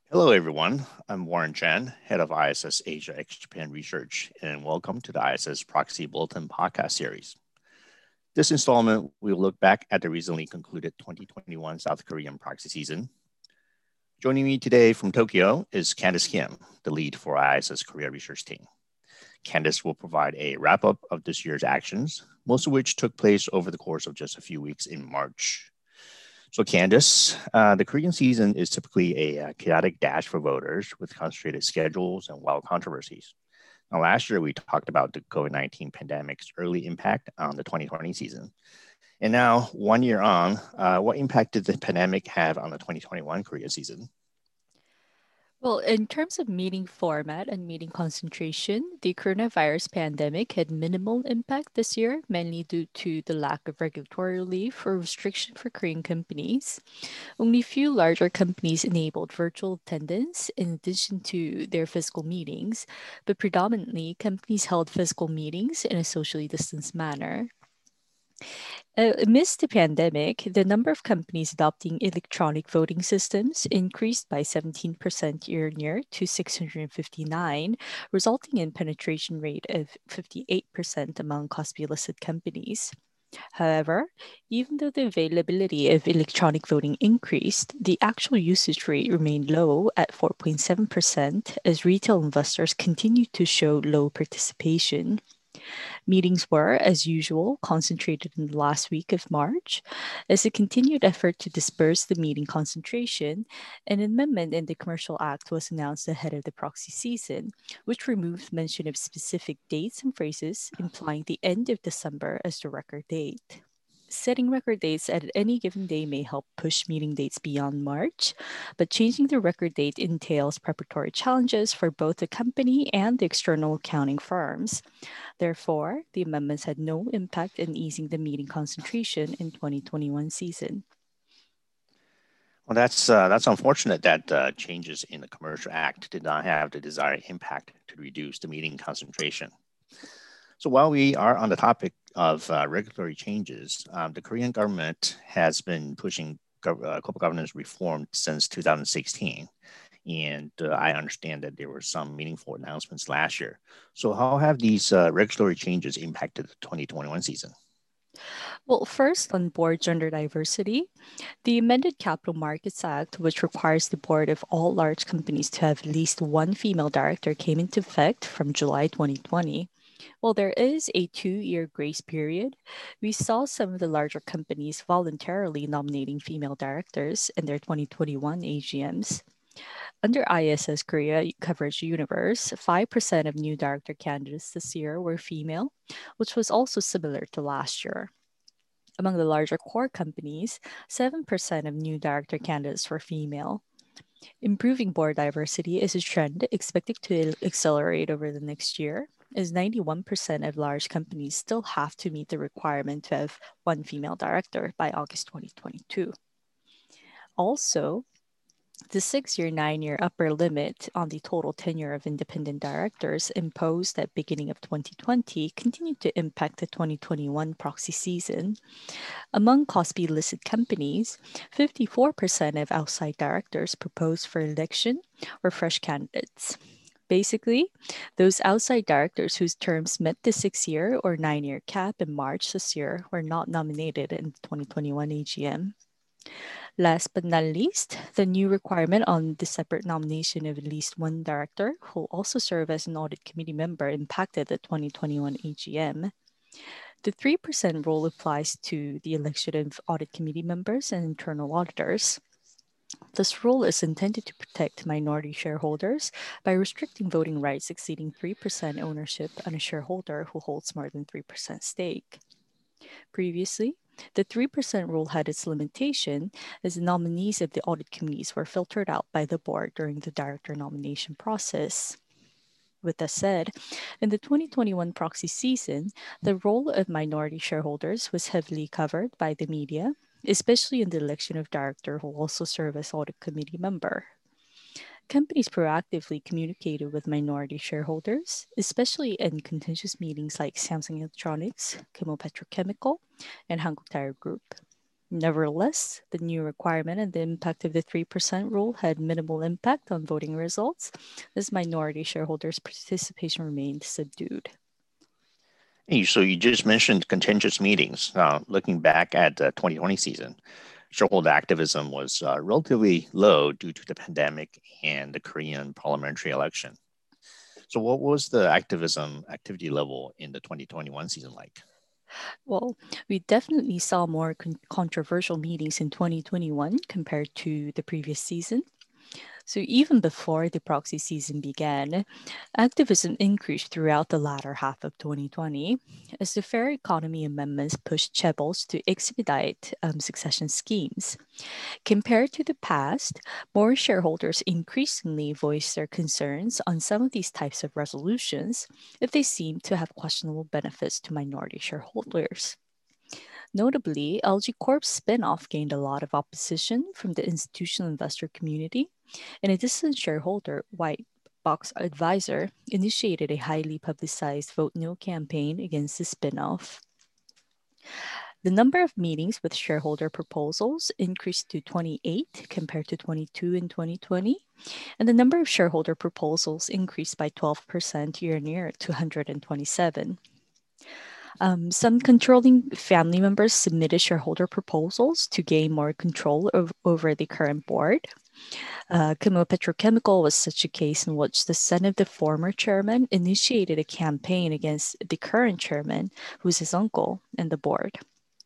Hello, everyone. I'm Warren Chen, head of ISS Asia ex Japan Research, and welcome to the ISS Proxy Bulletin podcast series. This installment, we'll look back at the recently concluded 2021 South Korean proxy season. Joining me today from Tokyo is Candice Kim, the lead for ISS Korea Research Team. Candice will provide a wrap up of this year's actions, most of which took place over the course of just a few weeks in March. So, Candice, the Korean season is typically a chaotic dash for voters with concentrated schedules and wild controversies. Now, last year we talked about the COVID-19 pandemic's early impact on the 2020 season. And now, 1 year on, what impact did the pandemic have on the 2021 Korea season? Well, in terms of meeting format and meeting concentration, the coronavirus pandemic had minimal impact this year, mainly due to the lack of regulatory relief or restriction for Korean companies. Only few larger companies enabled virtual attendance in addition to their physical meetings, but predominantly companies held physical meetings in a socially distanced manner. Amidst the pandemic, the number of companies adopting electronic voting systems increased by 17% year on year to 659, resulting in penetration rate of 58% among Kospi listed companies. However, even though the availability of electronic voting increased, the actual usage rate remained low at 4.7% as retail investors continued to show low participation. Meetings were, as usual, concentrated in the last week of March. As a continued effort to disperse the meeting concentration, an amendment in the Commercial Act was announced ahead of the proxy season, which removed mention of specific dates and phrases, implying the end of December as the record date. Setting record dates at any given day may help push meeting dates beyond March, but changing the record date entails preparatory challenges for both the company and the external accounting firms. Therefore, the amendments had no impact in easing the meeting concentration in 2021 season. Well, that's unfortunate that changes in the Commercial Act did not have the desired impact to reduce the meeting concentration. So while we are on the topic of regulatory changes, the Korean government has been pushing corporate governance reform since 2016. And I understand that there were some meaningful announcements last year. So how have these regulatory changes impacted the 2021 season? Well, first, on board gender diversity, the amended Capital Markets Act, which requires the board of all large companies to have at least one female director, came into effect from July 2020. While there is a 2 year grace period, we saw some of the larger companies voluntarily nominating female directors in their 2021 AGMs. Under ISS Korea Coverage Universe, 5% of new director candidates this year were female, which was also similar to last year. Among the larger core companies, 7% of new director candidates were female. Improving board diversity is a trend expected to accelerate over the next year, as 91% of large companies still have to meet the requirement to have one female director by August 2022. Also, the 6 year, 9 year upper limit on the total tenure of independent directors imposed at beginning of 2020 continued to impact the 2021 proxy season. Among Kospi listed companies, 54% of outside directors proposed for election were fresh candidates. Basically, those outside directors whose terms met the 6 year or 9 year cap in March this year were not nominated in the 2021 AGM. Last but not least, the new requirement on the separate nomination of at least one director who will also serve as an audit committee member impacted the 2021 AGM. The 3% rule applies to the election of audit committee members and internal auditors. This rule is intended to protect minority shareholders by restricting voting rights exceeding 3% ownership on a shareholder who holds more than 3% stake. Previously, the 3% rule had its limitation as the nominees of the audit committees were filtered out by the board during the director nomination process. With that said, in the 2021 proxy season, the role of minority shareholders was heavily covered by the media, especially in the election of director who also serve as audit committee member. Companies proactively communicated with minority shareholders, especially in contentious meetings like Samsung Electronics, Kumo Petrochemical, and Hankook Tire Group. Nevertheless, the new requirement and the impact of the 3% rule had minimal impact on voting results, as minority shareholders' participation remained subdued. Hey, so you just mentioned contentious meetings. Looking back at the 2020 season, shareholder activism was relatively low due to the pandemic and the Korean parliamentary election. So, what was the activity level in the 2021 season like? Well, we definitely saw more controversial meetings in 2021 compared to the previous season. So even before the proxy season began, activism increased throughout the latter half of 2020 as the Fair Economy Amendments pushed chaebols to expedite succession schemes. Compared to the past, more shareholders increasingly voiced their concerns on some of these types of resolutions if they seemed to have questionable benefits to minority shareholders. Notably, LG Corp's spin-off gained a lot of opposition from the institutional investor community, and a dissident shareholder, White Box Advisor, initiated a highly publicized Vote No campaign against the spin-off. The number of meetings with shareholder proposals increased to 28 compared to 22 in 2020, and the number of shareholder proposals increased by 12% year on year to 127. Some controlling family members submitted shareholder proposals to gain more control over the current board. Kumo Petrochemical was such a case in which the son of the former chairman initiated a campaign against the current chairman, who's his uncle, and the board.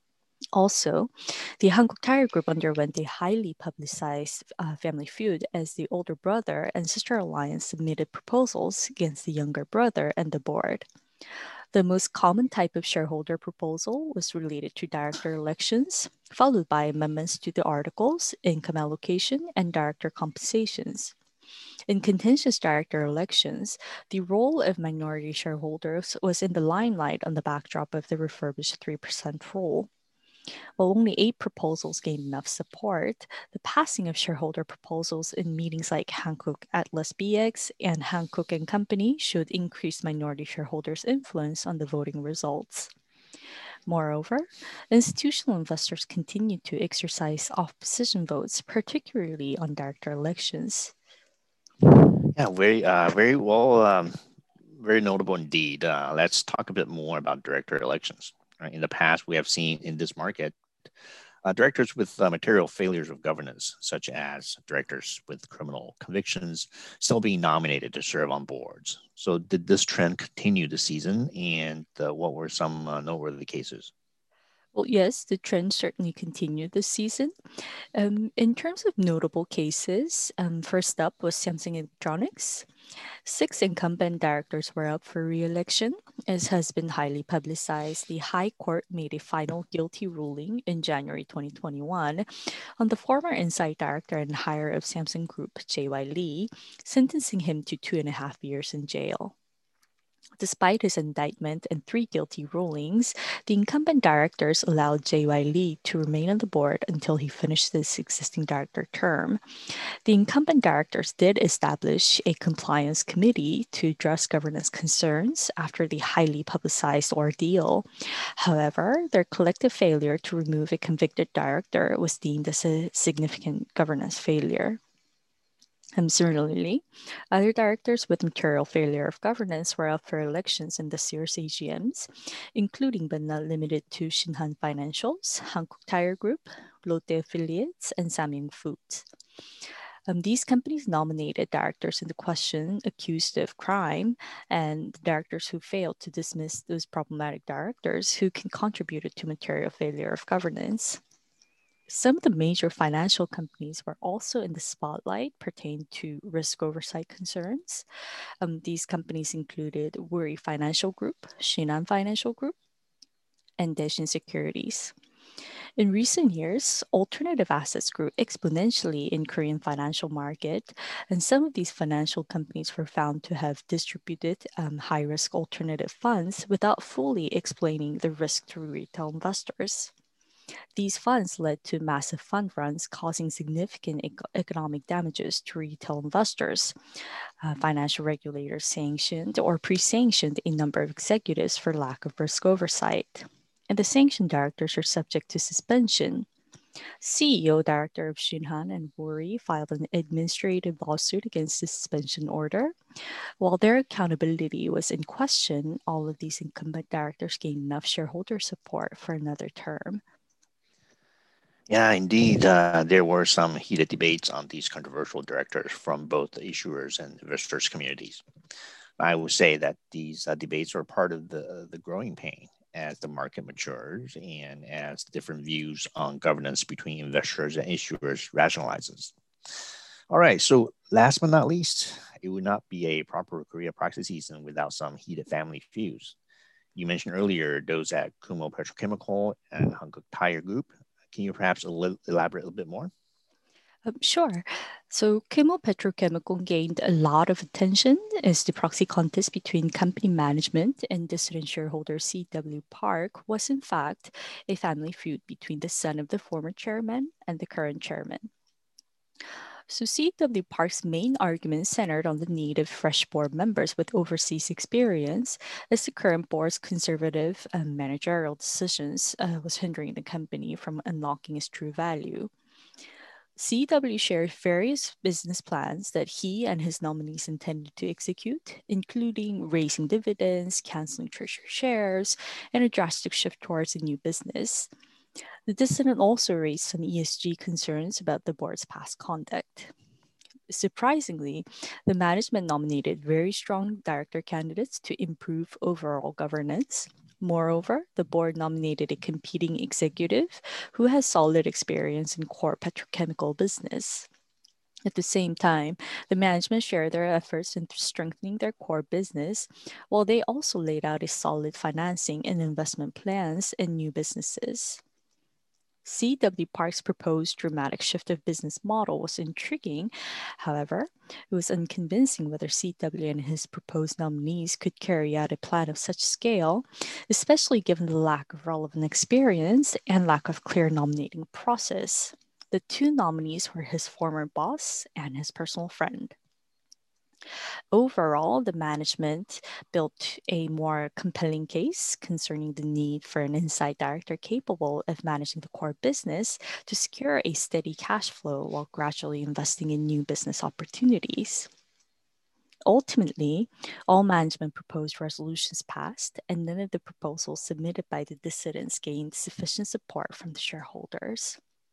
Also, the Hankook Tire Group underwent a highly publicized family feud as the older brother and sister alliance submitted proposals against the younger brother and the board. The most common type of shareholder proposal was related to director elections, followed by amendments to the articles, income allocation, and director compensations. In contentious director elections, the role of minority shareholders was in the limelight on the backdrop of the refurbished 3% rule. While only 8 proposals gained enough support, the passing of shareholder proposals in meetings like Hankook Atlas BX and Hankook and Company showed increased minority shareholders' influence on the voting results. Moreover, institutional investors continued to exercise opposition votes, particularly on director elections. Yeah, very well, very notable indeed. Let's talk a bit more about director elections. Right? In the past, we have seen in this market directors with material failures of governance, such as directors with criminal convictions, still being nominated to serve on boards. So, did this trend continue this season, and what were some noteworthy cases? Well, yes, the trend certainly continued this season. In terms of notable cases, first up was Samsung Electronics. 6 incumbent directors were up for re-election. As has been highly publicized, the High Court made a final guilty ruling in January 2021 on the former inside director and hire of Samsung Group, J.Y. Lee, sentencing him to 2.5 years in jail. Despite his indictment and 3 guilty rulings, the incumbent directors allowed J.Y. Lee to remain on the board until he finished his existing director term. The incumbent directors did establish a compliance committee to address governance concerns after the highly publicized ordeal. However, their collective failure to remove a convicted director was deemed as a significant governance failure. Similarly, other directors with material failure of governance were up for elections in this year's AGMs, including but not limited to Shinhan Financials, Hankook Tire Group, Lotte Affiliates, and Samyang Foods. These companies nominated directors in the question accused of crime and directors who failed to dismiss those problematic directors who contributed to material failure of governance. Some of the major financial companies were also in the spotlight pertaining to risk oversight concerns. These companies included Woori Financial Group, Shinhan Financial Group, and Daishin Securities. In recent years, alternative assets grew exponentially in Korean financial market, and some of these financial companies were found to have distributed high-risk alternative funds without fully explaining the risk to retail investors. These funds led to massive fund runs, causing significant economic damages to retail investors. Financial regulators sanctioned or pre-sanctioned a number of executives for lack of risk oversight. And the sanctioned directors are subject to suspension. CEO director of Shinhan and Wori filed an administrative lawsuit against the suspension order. While their accountability was in question, all of these incumbent directors gained enough shareholder support for another term. Yeah, indeed. There were some heated debates on these controversial directors from both the issuers and investors communities. I would say that these debates are part of the growing pain as the market matures and as different views on governance between investors and issuers rationalizes. All right, so last but not least, it would not be a proper Korea proxy season without some heated family feuds. You mentioned earlier those at Kumo Petrochemical and Hankook Tire Group. Can you perhaps elaborate a little bit more? Sure. So Kimmel Petrochemical gained a lot of attention as the proxy contest between company management and dissident shareholder CW Park was in fact a family feud between the son of the former chairman and the current chairman. So CW Park's main argument centered on the need of fresh board members with overseas experience, as the current board's conservative managerial decisions was hindering the company from unlocking its true value. CW shared various business plans that he and his nominees intended to execute, including raising dividends, canceling treasury shares, and a drastic shift towards a new business. The dissident also raised some ESG concerns about the board's past conduct. Surprisingly, the management nominated very strong director candidates to improve overall governance. Moreover, the board nominated a competing executive who has solid experience in core petrochemical business. At the same time, the management shared their efforts in strengthening their core business, while they also laid out a solid financing and investment plans in new businesses. CW Park's proposed dramatic shift of business model was intriguing. However, it was unconvincing whether CW and his proposed nominees could carry out a plan of such scale, especially given the lack of relevant experience and lack of clear nominating process. The two nominees were his former boss and his personal friend. Overall, the management built a more compelling case concerning the need for an inside director capable of managing the core business to secure a steady cash flow while gradually investing in new business opportunities. Ultimately, all management proposed resolutions passed, and none of the proposals submitted by the dissidents gained sufficient support from the shareholders.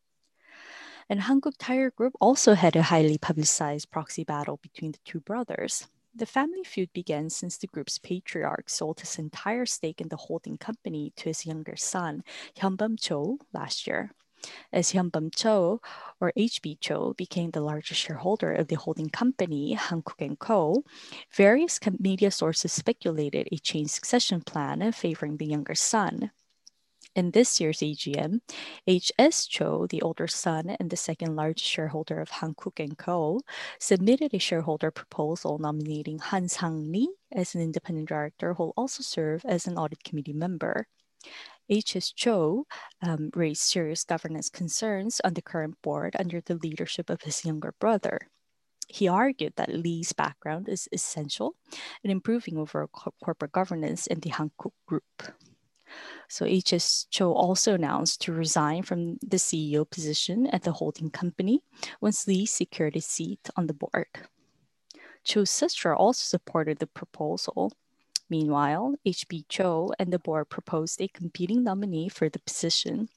And Hankook Tire Group also had a highly publicized proxy battle between the two brothers. The family feud began since the group's patriarch sold his entire stake in the holding company to his younger son, Hyunbum Cho, last year. As Hyunbum Cho, or HB Cho, became the largest shareholder of the holding company, Hankook & Co., various media sources speculated a chain succession plan favoring the younger son. In this year's AGM, H.S. Cho, the older son and the second largest shareholder of Hankook & Co., submitted a shareholder proposal nominating Han Sang-lee as an independent director who will also serve as an audit committee member. H.S. Cho raised serious governance concerns on the current board under the leadership of his younger brother. He argued that Lee's background is essential in improving overall corporate governance in the Hankook Group. So H.S. Cho also announced to resign from the CEO position at the holding company once Lee secured a seat on the board. Cho's sister also supported the proposal. Meanwhile, H.B. Cho and the board proposed a competing nominee for the position.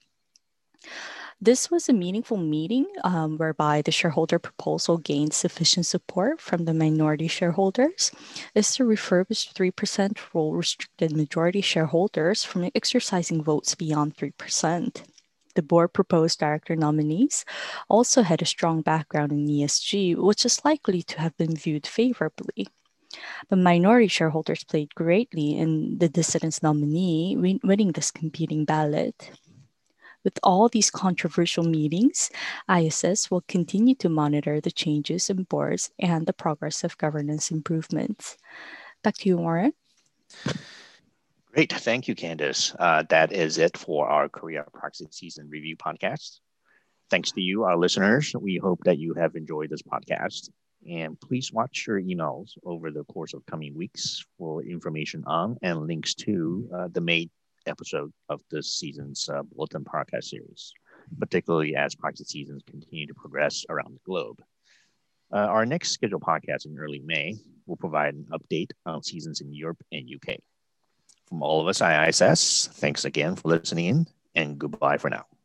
This was a meaningful meeting whereby the shareholder proposal gained sufficient support from the minority shareholders as the refurbished 3% rule restricted majority shareholders from exercising votes beyond 3%. The board proposed director nominees also had a strong background in ESG, which is likely to have been viewed favorably. But minority shareholders played greatly in the dissident's nominee winning this competing ballot. With all these controversial meetings, ISS will continue to monitor the changes in boards and the progress of governance improvements. Back to you, Warren. Great. Thank you, Candace. That is it for our Korea Proxy Season Review podcast. Thanks to you, our listeners. We hope that you have enjoyed this podcast. And please watch your emails over the course of coming weeks for information on and links to the May episode of this season's Bulletin podcast series. particularly as proxy seasons continue to progress around the globe. Our next scheduled podcast in early May will provide an update on seasons in Europe and UK. From all of us at ISS, thanks again for listening in, and goodbye for now.